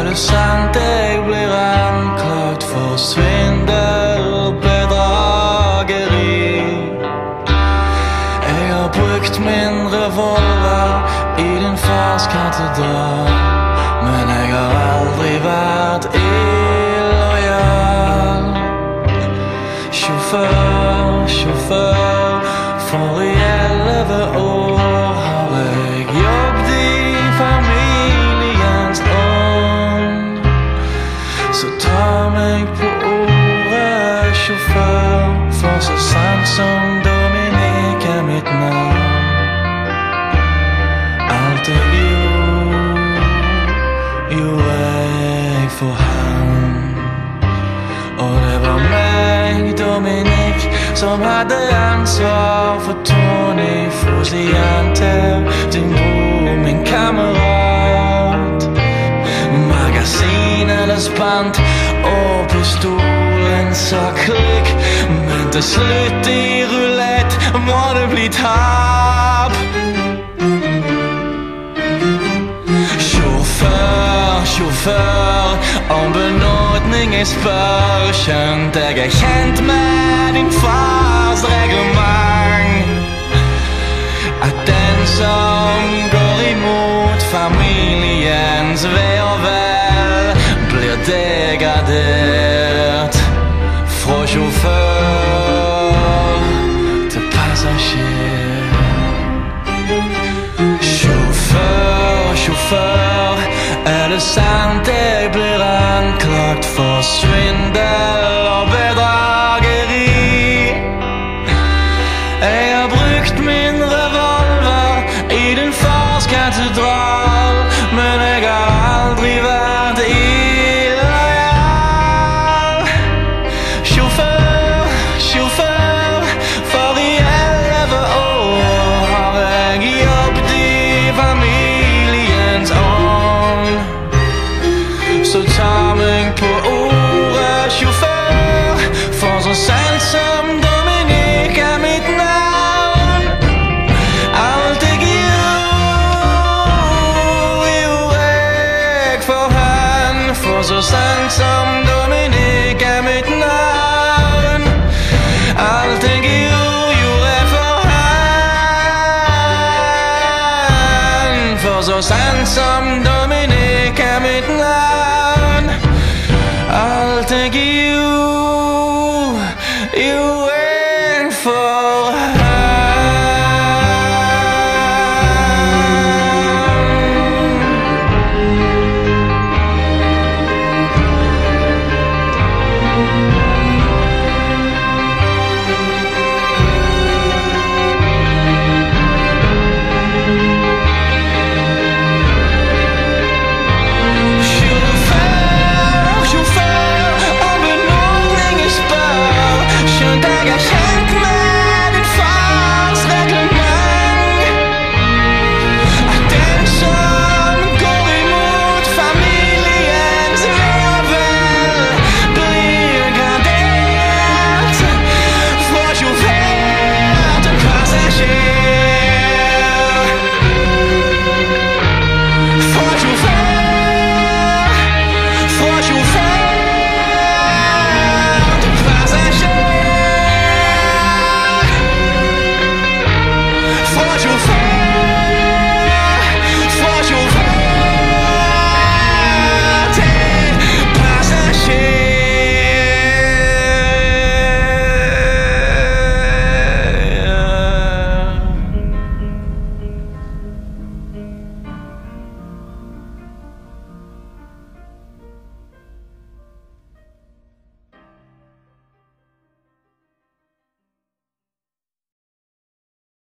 det sant jeg blir anklagt for svindel og bedrageri? Jeg har brukt min revolver i din fars katedral, men jeg har aldri vært illojal. Sjåfør, for i 11 år har jeg jobbet i familiens ånd. Så ta meg på ordet, sjåfør, for så sant som Dominik er mitt navn. Alt jeg gjorde jeg for ham. Og det var meg, Dominik, som hadde ansvar for Tony Fosiante, din bror, min kamerat. Magasinene spant, og pistolen sa klikk, men til slutt i rulett må det bli tap. Sjåfør, om benådning jeg spør, skjønt jeg er kjent med din fars reglement. At den som går imot familiens ve og vel, blir degradert fra sjåfør til passasjer. Sjåfør, er det sant jeg blir anklagt for svindel og bedrageri? Jeg har brukt min revolver i din fars katedral, men jeg har aldri vært illojal. Sjåfør, for i 11 år har jeg jobbet i familiens ånd. Så ta meg på ordet, sjåfør, for så sant som Dominik er mitt navn. Alt jeg gjorde jeg for han, for så sant som Dominik er mitt navn. Alt jeg gjorde jeg for han, for så sant som Dominik